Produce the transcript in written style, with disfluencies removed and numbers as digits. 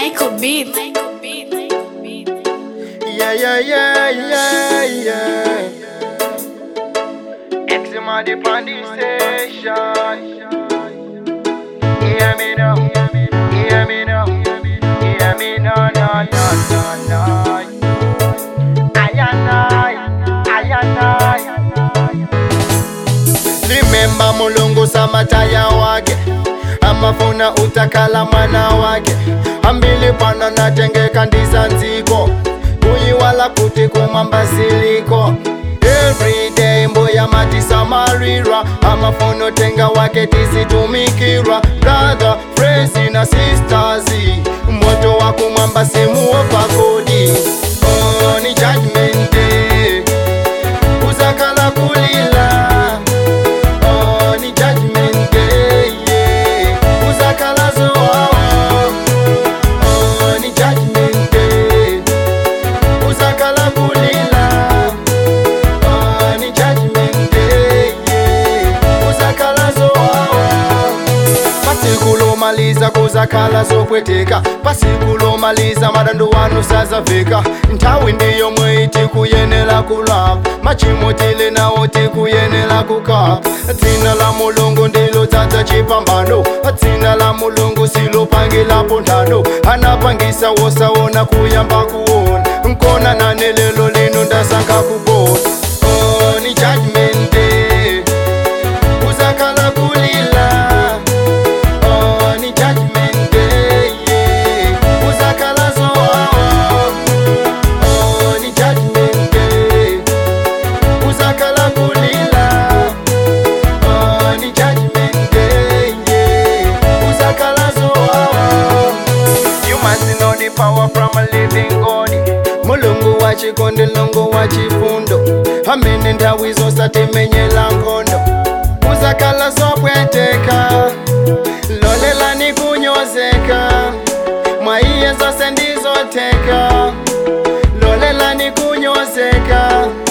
Michael Beat. Yeah. Eczema the pandemic station. Hear me now, hear me now, hear me now, no. Remember Mulungu samataya wake, amafuna utakala mwana wake, ambili pana natengeka ndizanziko, kuyiwala kuti kumambasiliko. Everyday mboya matisa marira, amafuno tenga wake tisitumikira. Brother, friends na sisters, moto wa kumamba simuopa kodi. Oh, ni judgment day, kuzakala kulila. Oh, ni judgment day, yeah, kuzakala zoa. Oh, ni judgment day, kuzakala kulila. Oh, ni judgment day, yeah, kuzakala zoa. Pasikulo maliza kuzakala zopweteka, pasikulo maliza madandu wanu sazaveka. Ntawi ndiyo mwiti kuyenela kulapa, machimotile nawo tikuyenela kukapa. Dzina la Mulungu ndilo tata chipambano, dzina la Mulungu silo pangilapo ntano. Anapangisa wosawona kuyamba kuona, nkona nane lelo lino ndasanka kubona. Oh, ni judgment day, kuzakala kulila. Oh, ni judgment day, yeah, kuzakala zoa. Oh, ni judgment day, kuzakala kulila. Oh, ni judgment day, yeah, kuzakala zoa. You must know the power from a living God. Mulungu wachikonde longo wachifundo, amene nthawi zonse timenyela nkhondo. Kuzakala zopweteka, lolelani kunyozeka, mwaiye zonse ndizoteka, lolelani kunyozeka.